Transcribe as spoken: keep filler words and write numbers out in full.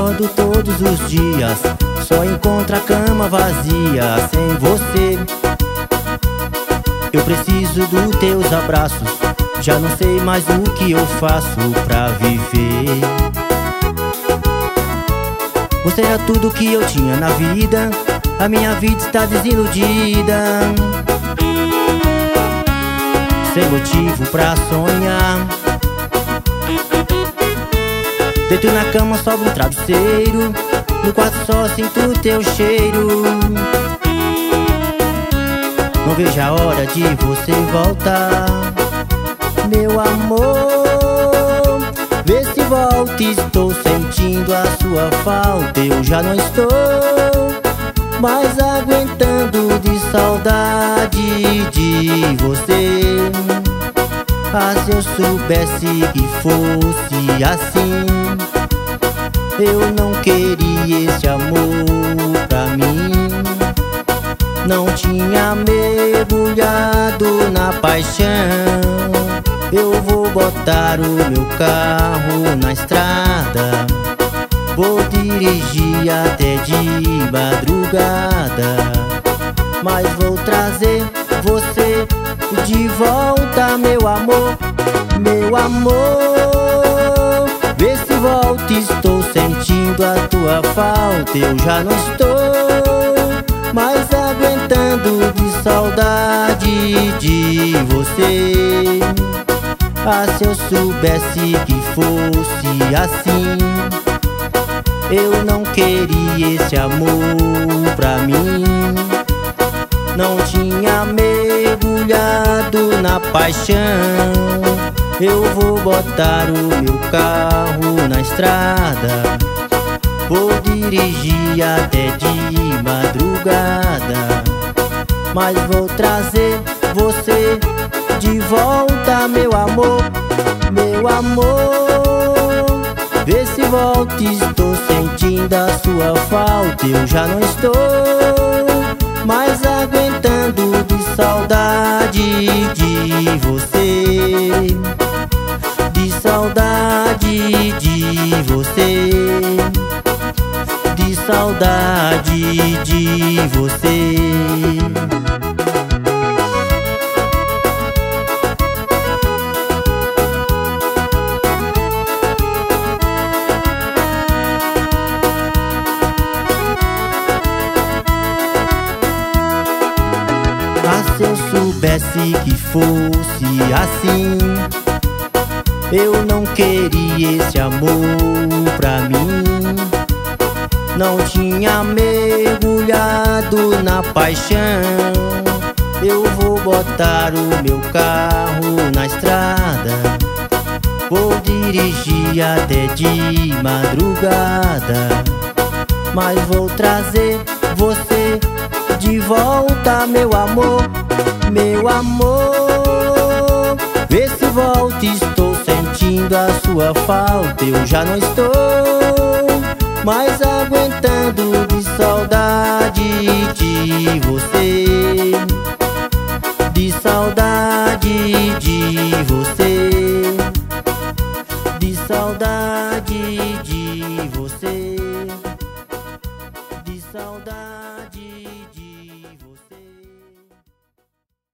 Acordo todos os dias, só encontro a cama vazia sem você. Eu preciso dos teus abraços, já não sei mais o que eu faço pra viver. Você era tudo que eu tinha na vida, a minha vida está desiludida. Sem motivo pra sonhar, deito na cama, sobra um travesseiro, no quarto só sinto teu cheiro. Não vejo a hora de você voltar, meu amor. Vê se volta, estou sentindo a sua falta. Eu já não estou mais aguentando de saudade de você. Ah, se eu soubesse que fosse assim, eu não queria esse amor pra mim. Não tinha mergulhado na paixão. Eu vou botar o meu carro na estrada, vou dirigir até de madrugada, mas vou trazer você de volta, meu amor, meu amor. Vê se volta, estou sentindo a tua falta. Eu já não estou mais aguentando de saudade de você. Ah, se eu soubesse que fosse assim, eu não queria esse amor pra mim. Não tinha mergulhado na paixão. Eu vou botar o meu carro na estrada, vou dirigir até de madrugada, mas vou trazer você de volta, meu amor, meu amor. Vê se volta, estou sentindo a sua falta. Eu já não estou mais aguentando de saudade de você, de saudade de você, de saudade de você. Ah, se eu soubesse que fosse assim, eu não queria esse amor pra mim. Não tinha mergulhado na paixão. Eu vou botar o meu carro na estrada, vou dirigir até de madrugada, mas vou trazer você de volta, meu amor, meu amor. Vê se volta, estou sentindo a sua falta. Eu já não estou mais aguentando de saudade de você, de saudade de você, de saudade de